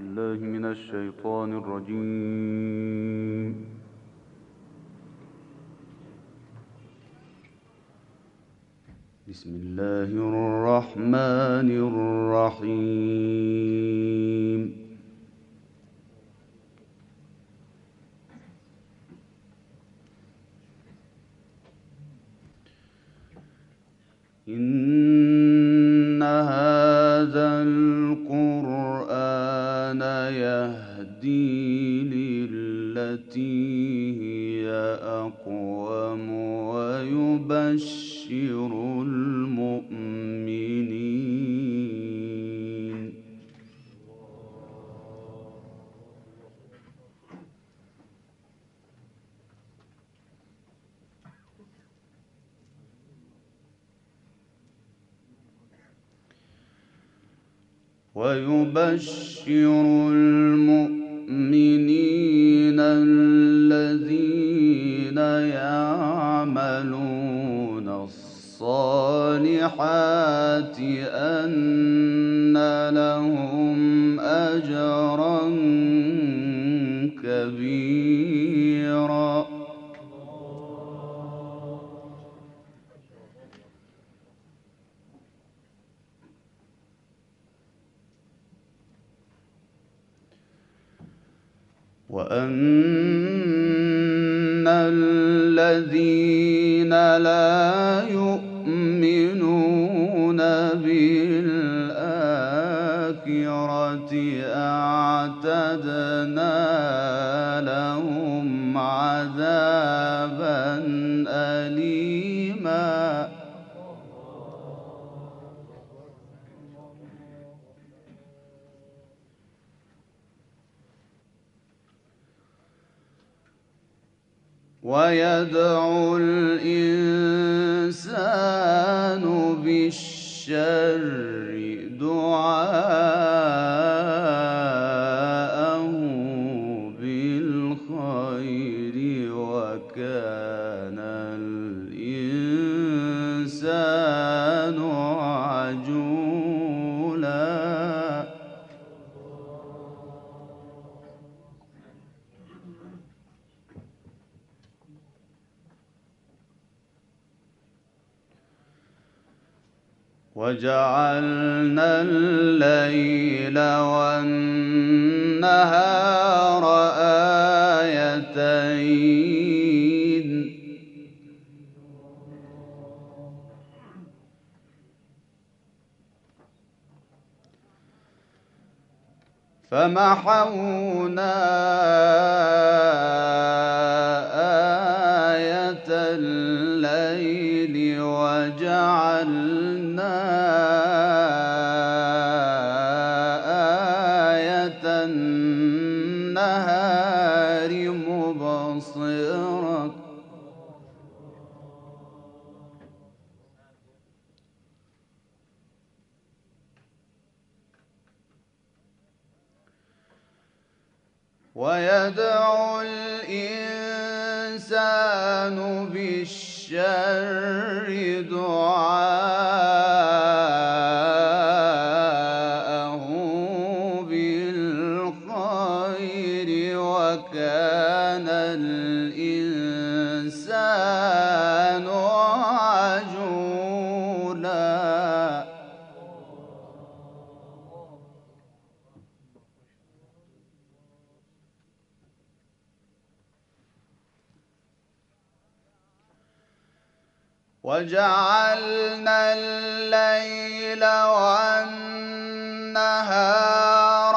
بالله من الشيطان الرجيم. بسم الله الرحمن الرحيم. إن هذا القرآن يهدي للتي هي أقوم ويبشر المؤمنين الذين يعملون الصالحات أن لهم أجرا كبيرا. وأن الذين لا يؤمنون بالآخرة أعتدنا لهم عذابا أليما. ويدعو الإنسان بالشر دعاءه بالخير وكان الإنسان عجولا. وجعلنا الليل والنهار آيتين فمحونا آية الليل وجعلنا آية النهار مبصرة ويدعو الإنسان بالشر دعاءه بالخير وكان الإنسان عجولا. وجعلنا الليل والنهار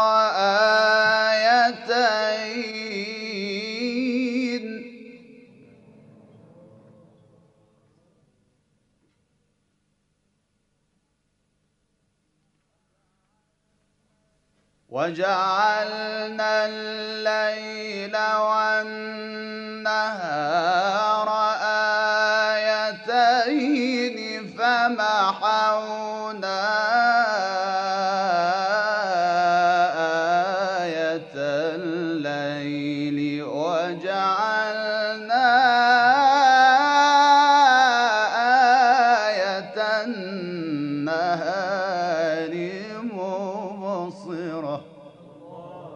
آيتين وجعلنا الليل والنهار آيتين فمحونا آية الليل وجعلنا آية النهار مبصرة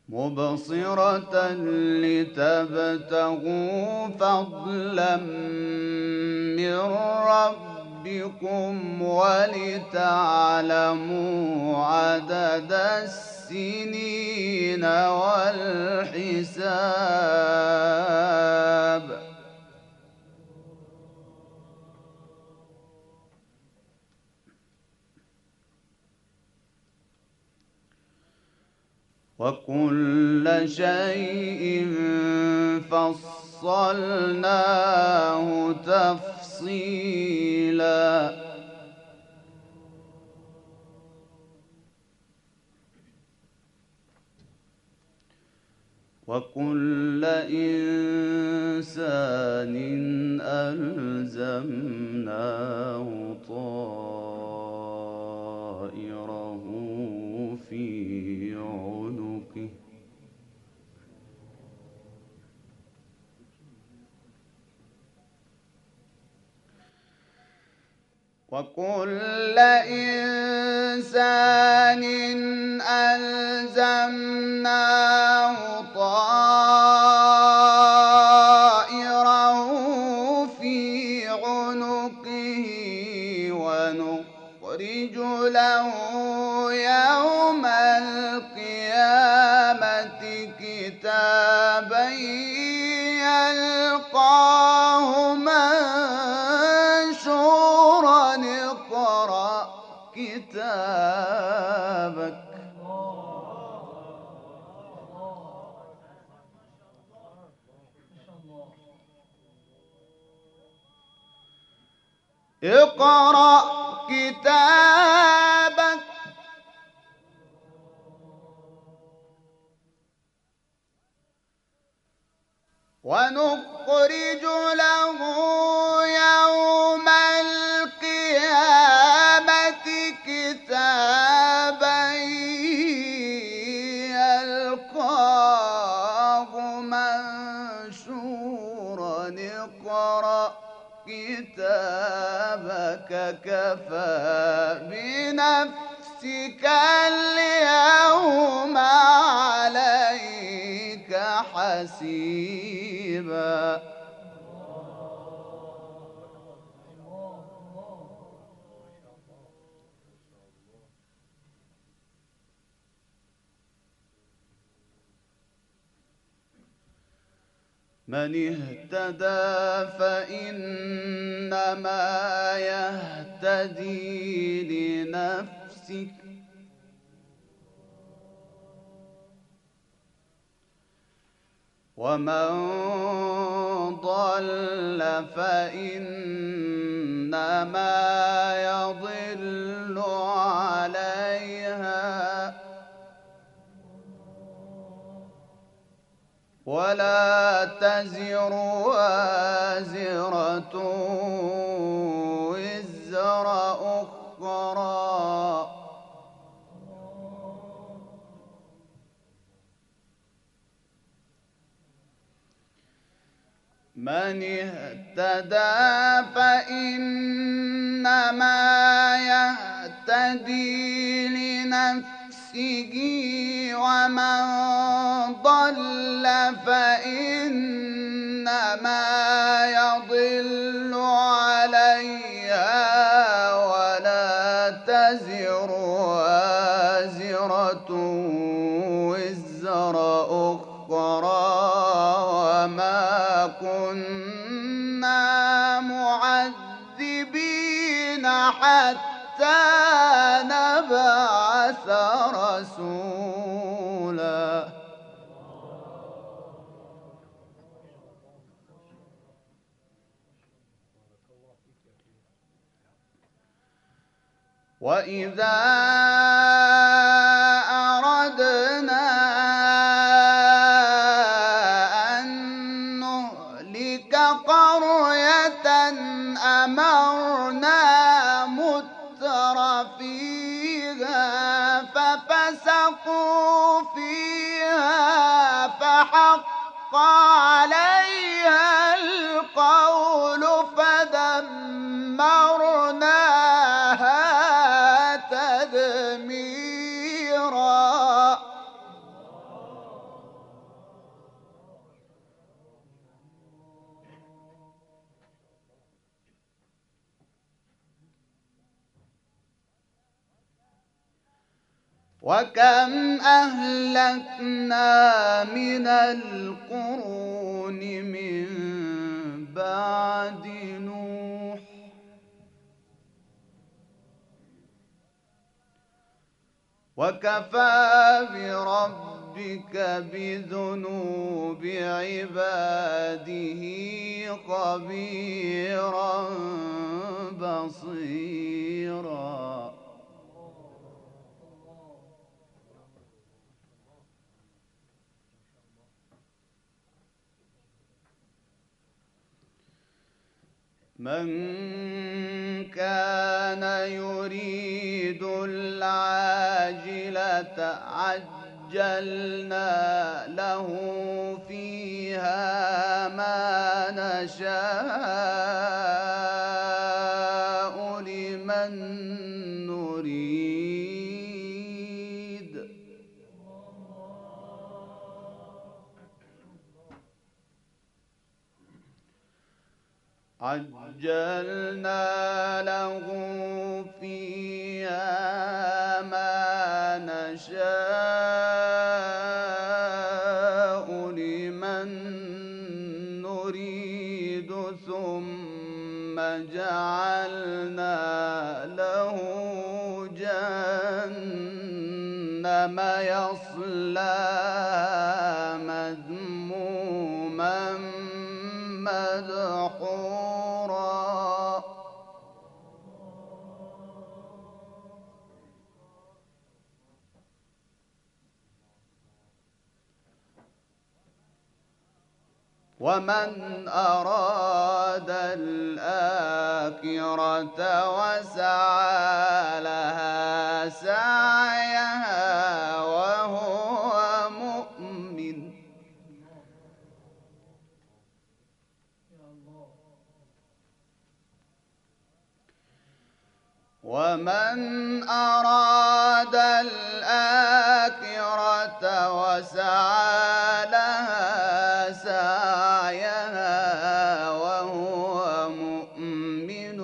مبصرة لتبتغوا فضلا من ربكم ولتعلموا عدد السنين والحساب. وكل شيء فصلناه تفصيلا. وكل إنسان ألزمناه طائره في عنقه وكل إنسان ألزمناه طائره في عنقه ونخرج له يوم القيامة كتابا يلقاه منشورا اقرأ كتابك. اقرأ كتابك ونخرج له يوم القيامة كتابا يلقاه منشورا اقرأ كتابك كفى بنفسك اليوم عليك حسيبا. من اهتدى فإنما يهتدي لنفسه ومن ضل فإنما يضل عليها ولا تزر وازرة وزر أخرى من اهتدى فإنما يهتدي لنفسه ومن ضل فإنما يضل عليها ولا تزر وازرة وزر أخرى وما كنا معذبين حتى نبعث رسولا. وإذا أردنا أن نهلك قرية أمرنا متر فيها ففسقوا فيها فحق عليها القول فدمرناها تدميرا. وكم أهلكنا من القرون من بعد نوح وكفى بربك بذنوب عباده خبيرا بصيرا. من كان يريد العاجلة عجلنا له فيها ما نشاء لمن نريد. عجلنا له فيها ما نشاء لمن نريد ثم جعلنا له جهنم يصلاها مذموما مدحورا. ومن أراد الآخرة وسعى لها سعيها وهو مؤمن ومن أراد الآخرة وسعى لها سعيها وهو مؤمن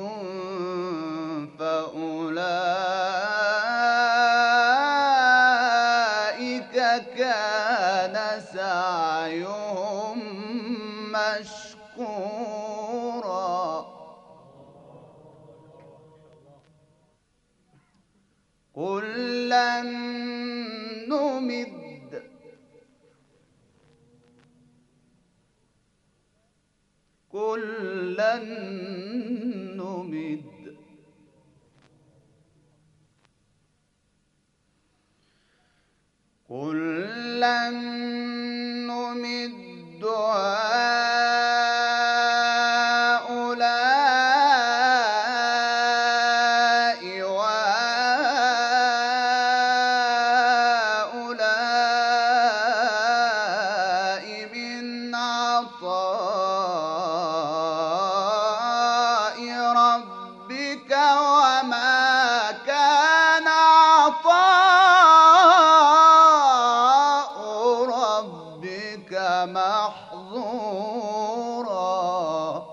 فأولئك كان سعيهم مشكورا. كلا نمد كلا نمد كلا نمد هؤلاء وهؤلاء من عطاء ربك وما كان عطاء ربك محظورا.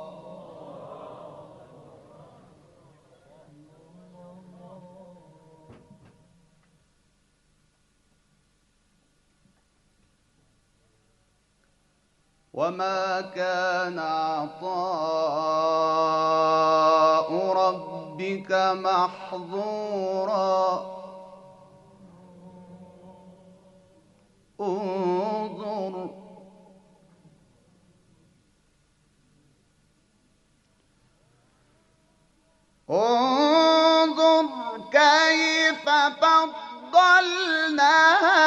وما كان عطاء ربك محظورا. انظر كيف فضلنا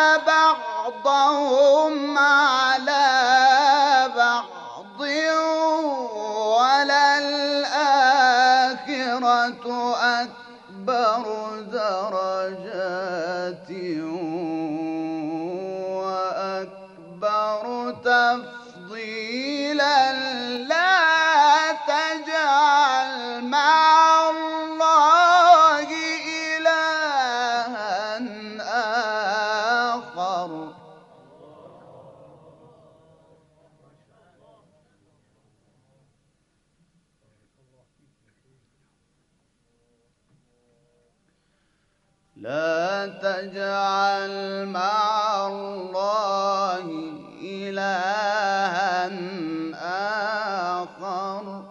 بعضهم على بعض وللآخرة أكبر درجات وأكبر تفضيلا. لا تجعل مع الله إلها آخر. لا تجعل مع الله إلها آخر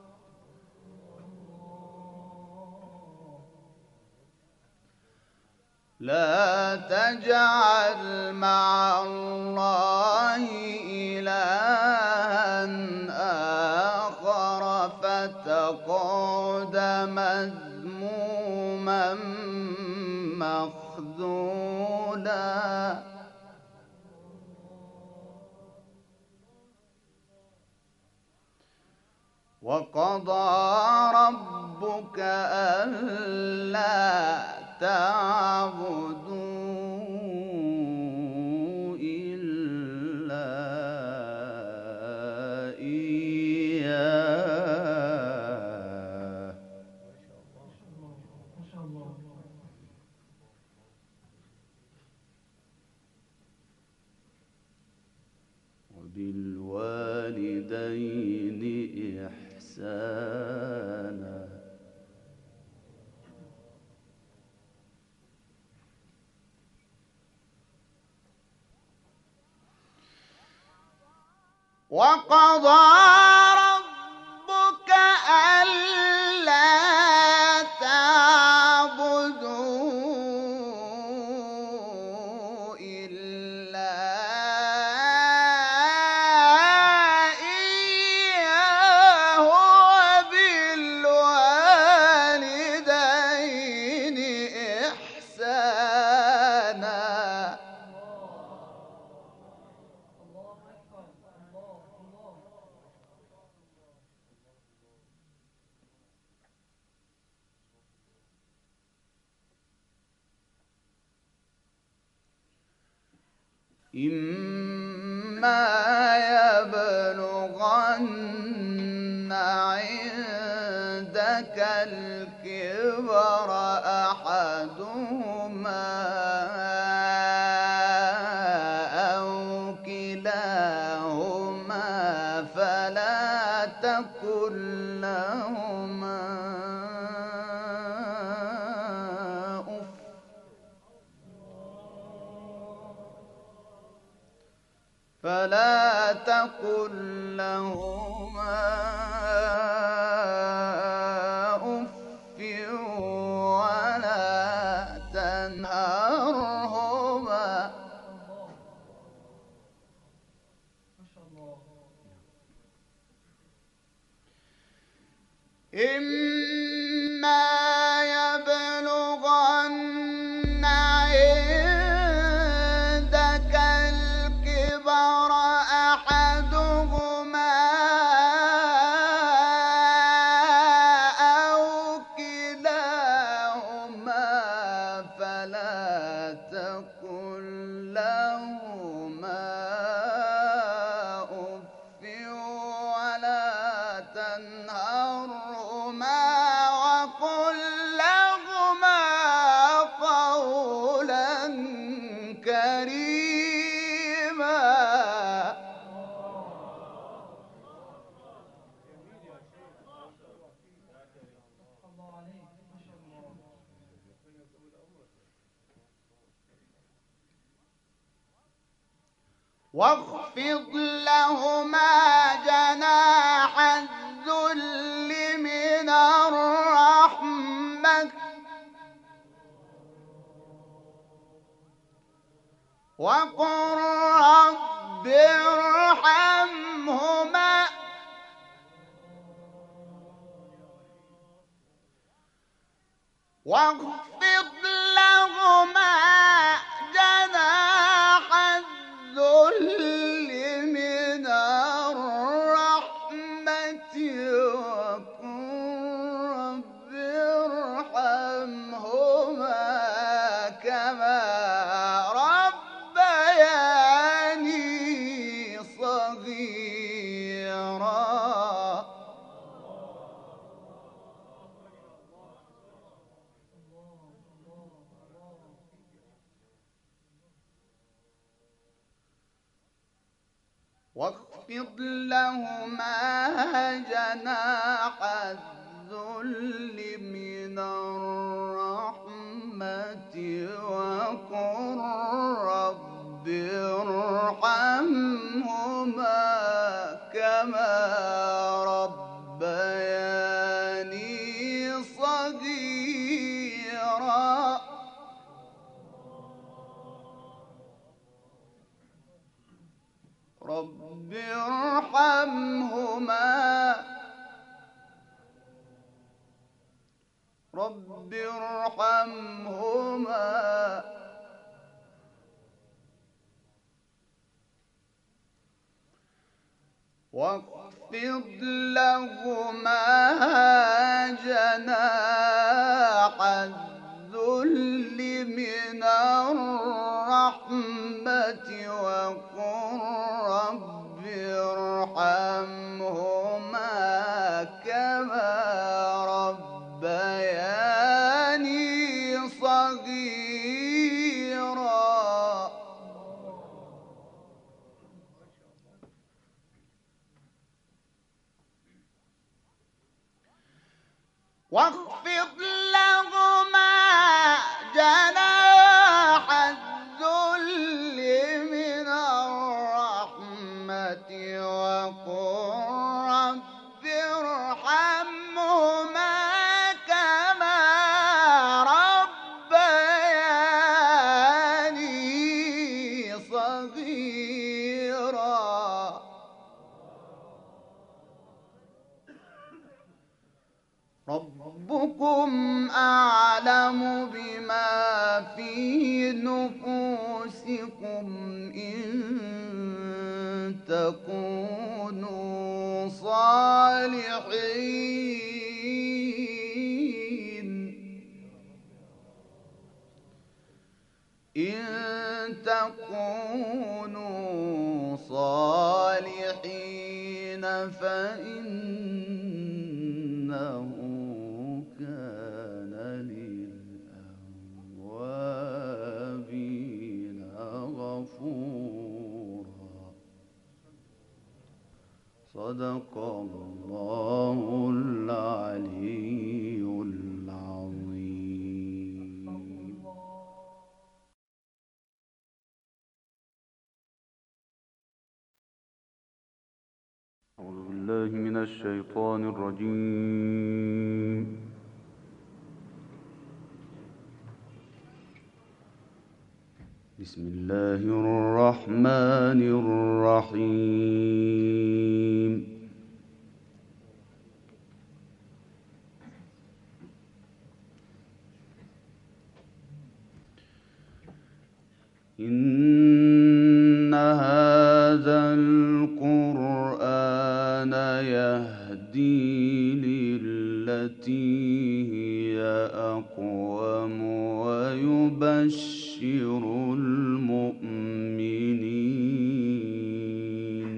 لا تجعل مع الله إلها آخر فتقعد مذموما مخذولا وقضى ربك ألا تعبدوا إلا إياه وبالوالدين إحسانا وقضى ربك ألا تعبدوا إلا إياه وبالوالدين إحسانا إما يبلغن عندك الكبر أحدهما أو كلاهما فلا تقل لهما أف ولا تنهرهما إما يبلغن عندك الكبر أحدهما أو كلاهما فلا تقل لهما أف ولا تنهرهما وقل لهما قولا كريما واخفض لهما جناح الذل من الرحمة وقل رب ارحمهما واخفض لهما جناح الذل من الرحمة وقل رب ارحمهما كما ربياني صغيرا واخفض لهما جناح الذل من الرحمة وقل رب ارحمهما كما ربياني صغيرا رب ارحمهما واخفض لهما جناح الذل من الرحمة وقل رب ارحمهما كما ربياني صغيرا واخفض لهما جناح الذل من الرحمة وقل رب ارحمهما كما ربياني صغيرا ربكم أعلم بما في نفوسكم إن تكونوا صالحين فإنه كان للأوابين غفورا صدق الله العلي العظيم. أعوذ بالله من الشيطان الرجيم. بسم الله الرحمن الرحيم. إن هذا القرآن يهدي للتي هي أقوم ويبشر المؤمنين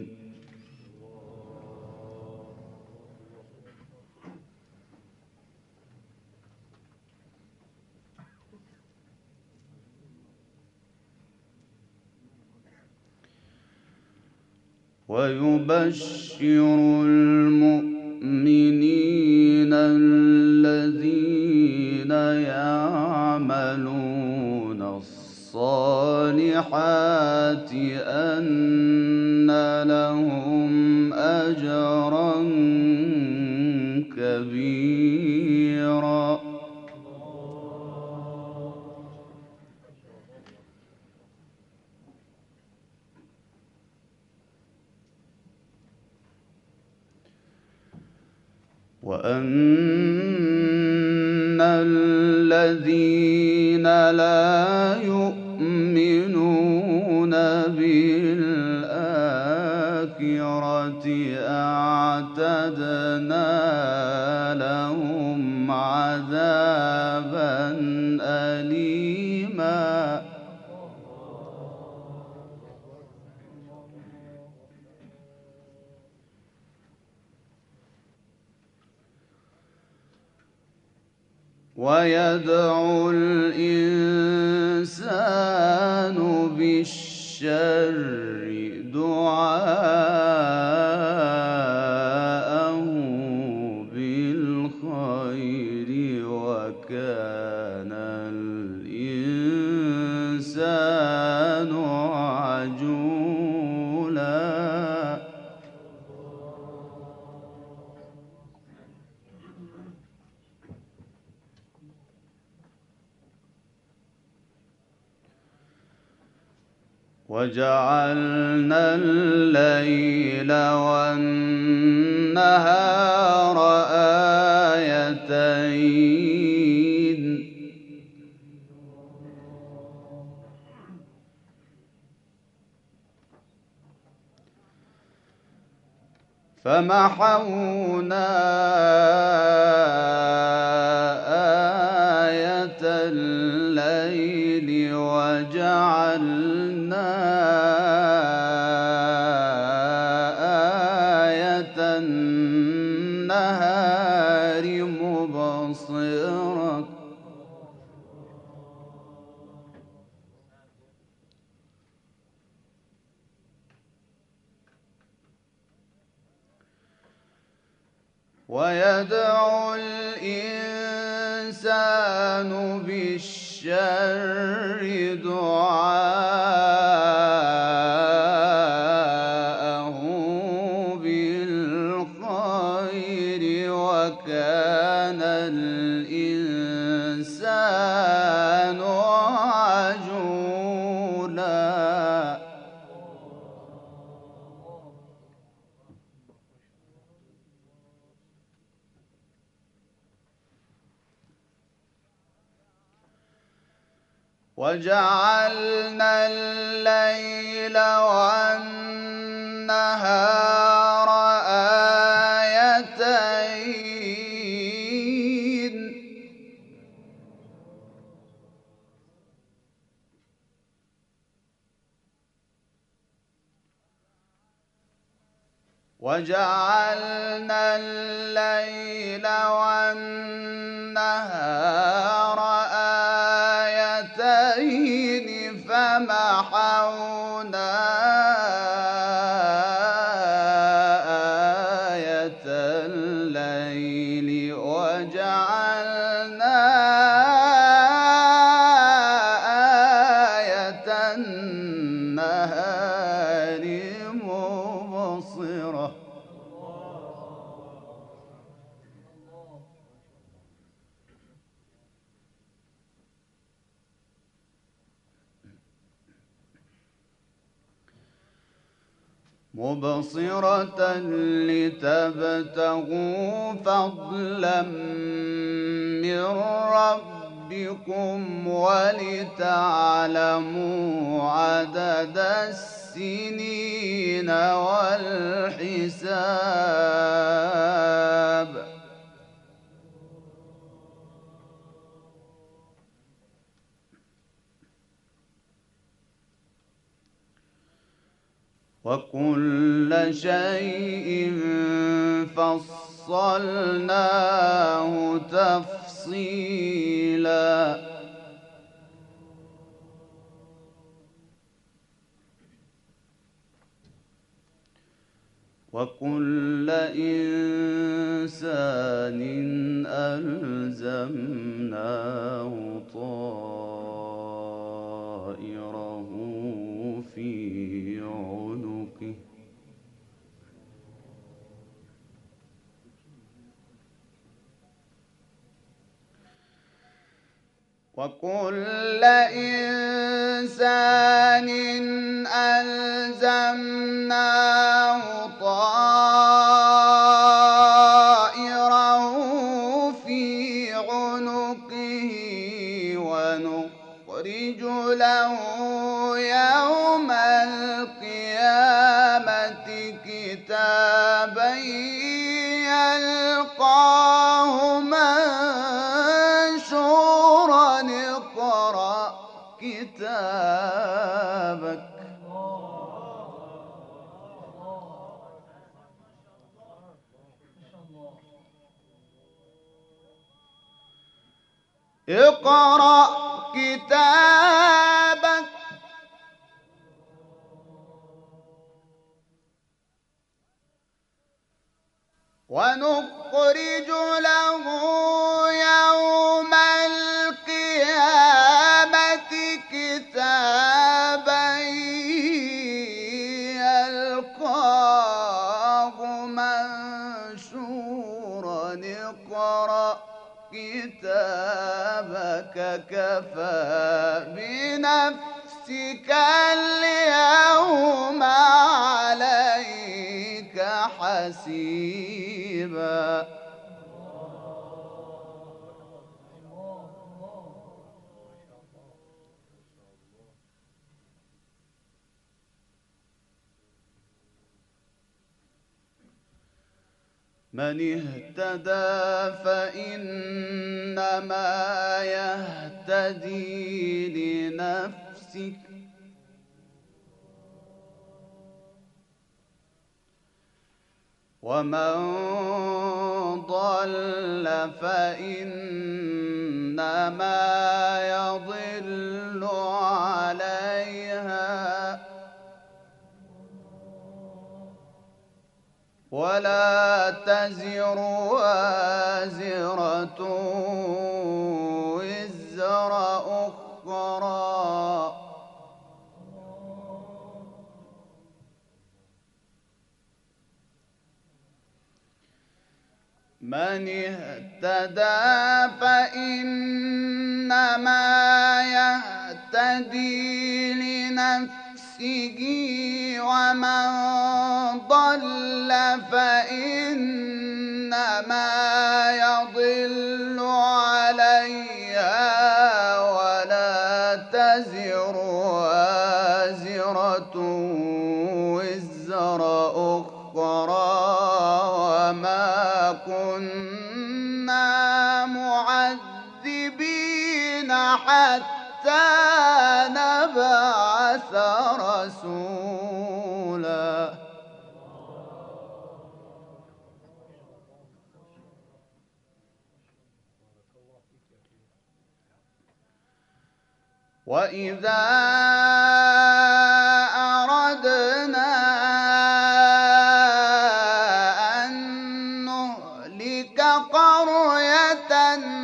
الذين يعملون الصالحات أن لهم أجرا كبيرا وأن الذين لا يؤمنون بالآخرة أعتدنا لهم عذابا أليما ويدعو الإنسان بالشر دعاءه بالخير وكان الإنسان وجعلنا الليل والنهار آيتين فمحونا آية الليل وجعلنا آية النهار مبصرة ويدعو الإنسان بالشر دعاءه بالخير وكان الإنسان عجولا وجعلنا الليل والنهار آيتين وجعلنا الليل والنهار آيتين فمحونا آية الليل وجعلنا آية النهار مبصرة لتبتغوا فضلا من ربكم ولتعلموا عدد السنين والحساب وكل شيء فصلناه تفصيلا وكل إنسان ألزمناه طائره في عنقه وكل إنسان ألزمناه طائره في عنقه ونخرج له يوم القيامة كتابا يلقاه منشورا اقرأ كتابك اقرأ كتابك ونخرج له يوم القيامة كتابا يلقاه منشورا اقرأ كتابك كفى بنفسك نفسك اليوم عليك حسيبا. من اهتدى فإنما يهتدي لنفسه، ومن ضل فإنما يضل عليها، ولا تزر وازرة وزر أخرى. من اهتدى فإنما يهتدي لنفسه، ومن ضل فإنما يضل عليها، ولا تزر وازرة وزر أخرى، وما كنا معذبين حتى نبعث رسولا. وإذا أردنا أن نهلك قرية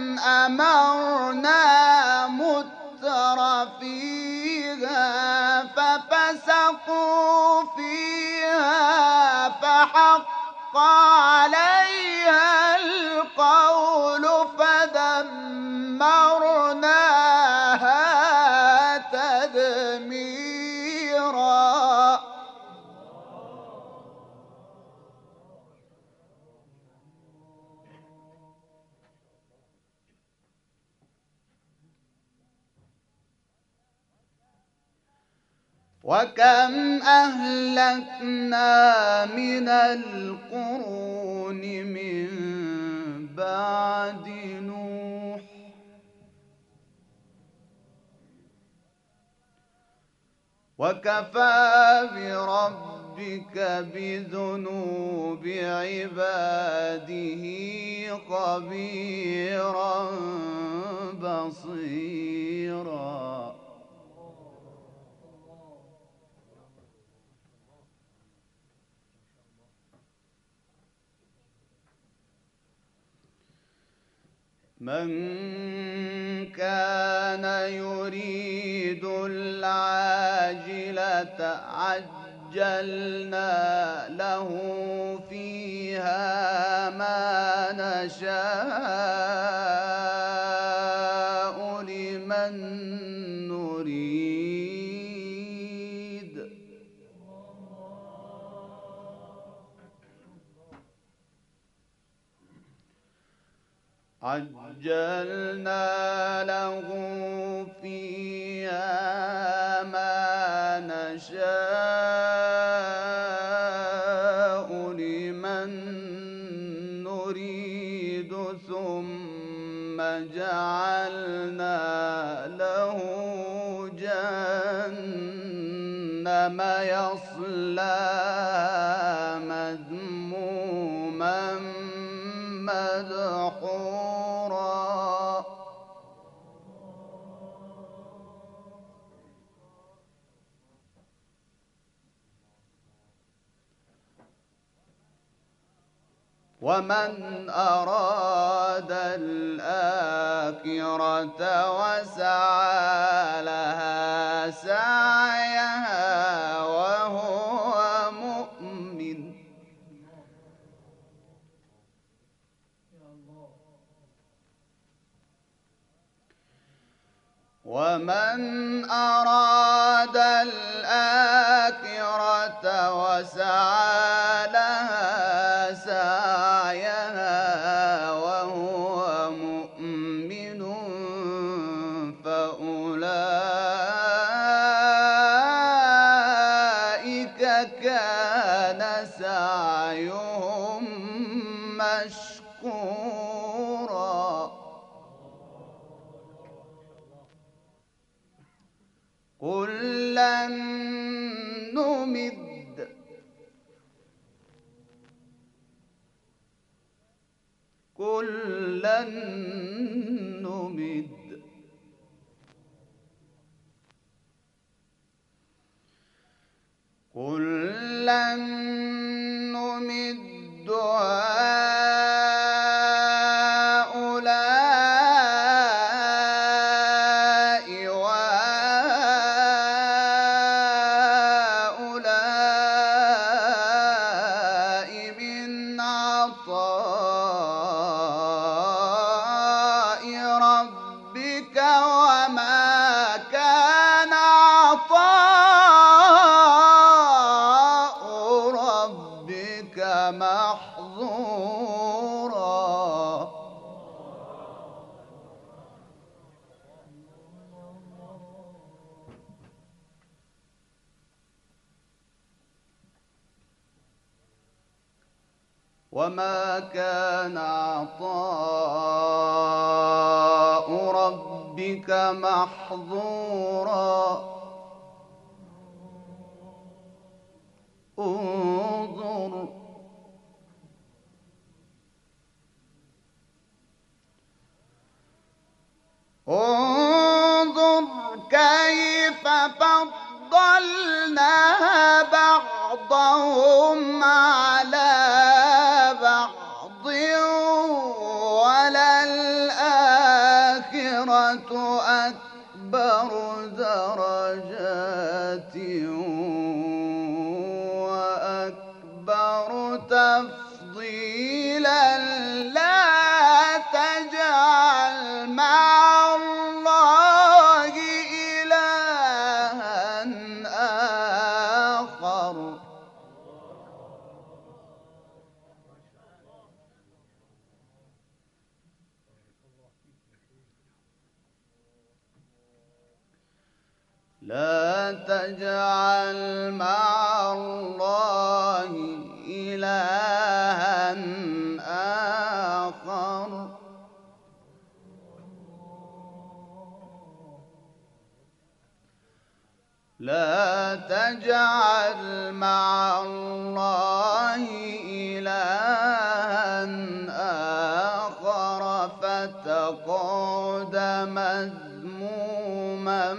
أمرنا متر فيها ففسقوا فيها فحق عليها القول فدمرناها تدميرا. وكم أهلكنا من القرون من بعد نوح، وكفى بربك بذنوب عباده خبيرا بصيرا. من كان يريد العاجلة عجلنا له فيها ما نشاء لمن نريد. عجلنا له فيها ما نشاء لمن نريد، ثم جعلنا له جهنم يصلاها مذموما مدحورا. ومن أراد الآخرة وسعى لها سعيها وهو مؤمن، ومن أراد الآخرة وسعى لها سعيها وهو مؤمن فأولئك كان سعيهم مشكورا كلا نمد كلا نمد كلا نمد هؤلاء وهؤلاء من عطاء ربك وما كان عطاء ربك محظورا وما كان عطاء ربك محظورا انظر كيف فضلنا بعضهم على بعض وللآخرة أكبر درجات وأكبر تفضيلا لا تجعل مع الله إلها آخر لا تجعل مع الله إلها آخر لا تجعل مع الله إلها آخر فتقعد مذموما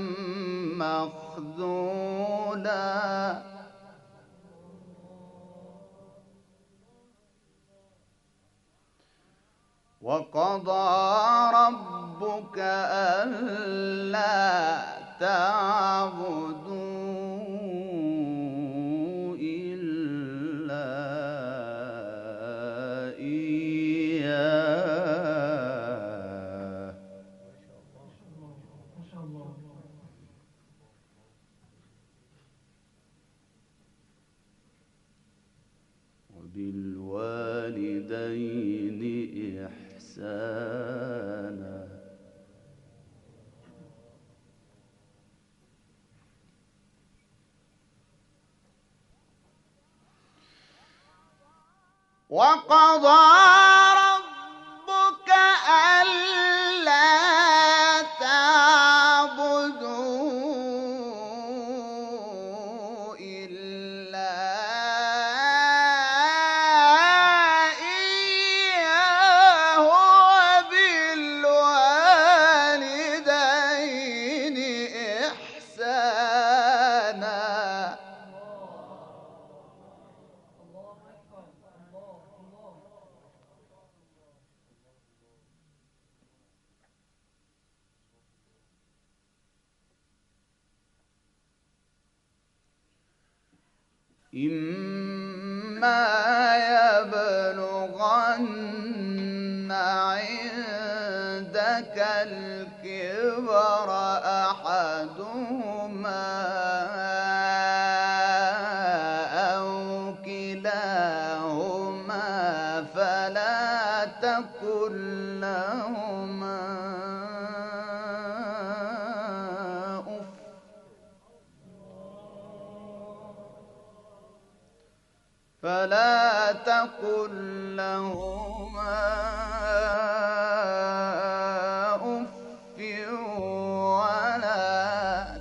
مخذولا وقضى ربك ألا تعبدوا إلا إياه وبالوالدين إحسانا وقضى ربك ألا تعبدوا إلا إياه وبالوالدين إحسانا إما يبلغن عندك الكبر أحدهما فلا تقل لهما أف ولا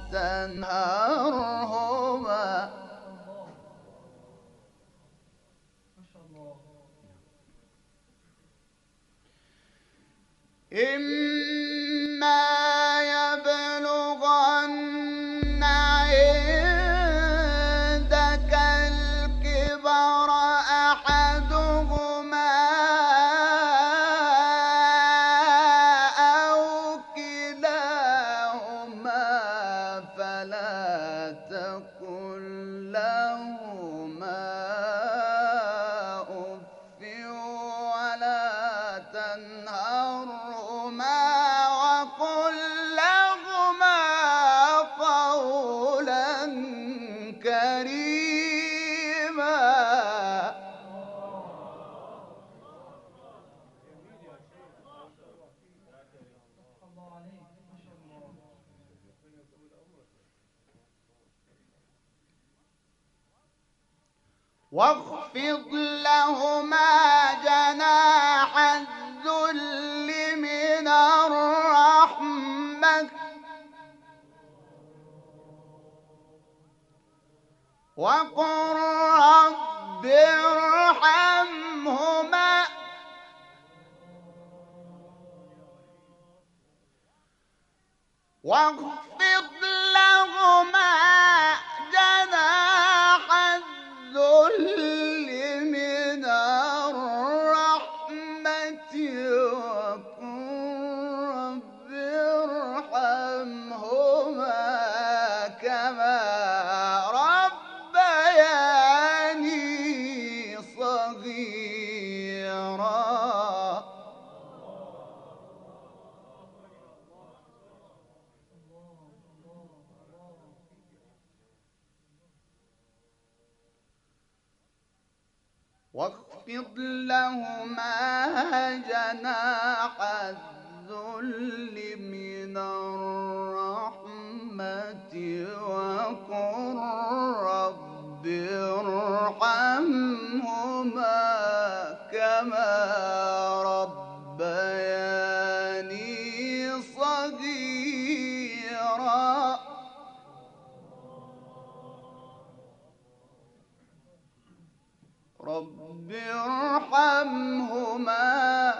تنهرهما إما يبلغن عندك الكبر أحدهما أو كلاهما فلا تقل لهما أف ولا تنهرهما وقل لهما قولا كريما. واخفض لهما جناح الذل من الرحمة وقل رب ارحمهما واخفض لهما جناح الذل من الرحمة وقل رب ارحمهما كما ربياني صغيرا. واخفض لهما جناح الذل من الرحمة وقل رب ارحمهما كما ربياني صغيرا. رب ارحمهما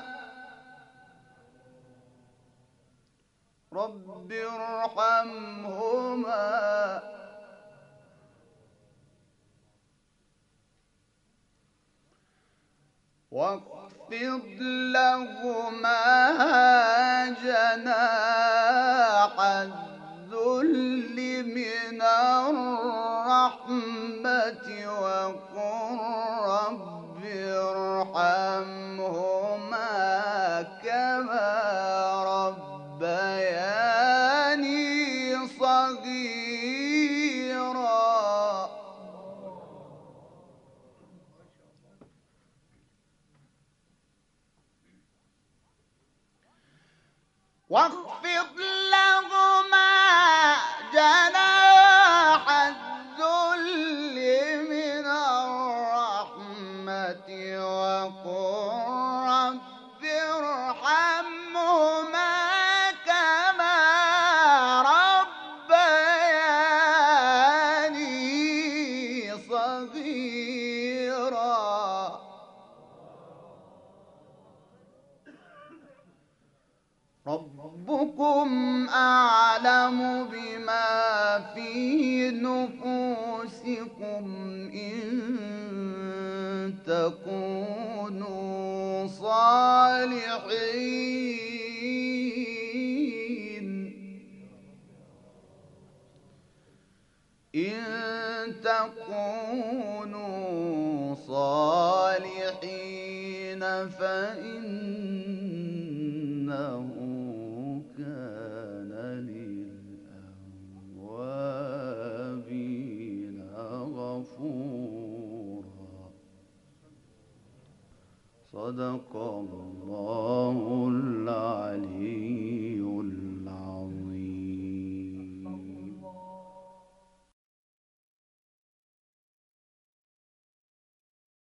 رب ارحمهما واخفض لهما جناح الذل من الرحمة وقل رب ارحمهما كما ربياني صغيرا. واخفض لهما جناح الذل من الرحمة وقل رب ارحمهما كما ربياني صغيرا. ربكم أعلم بما في نفوسكم إن تكونوا صالحين فإنه كان للأوابين غفورا. صدق الله العليم.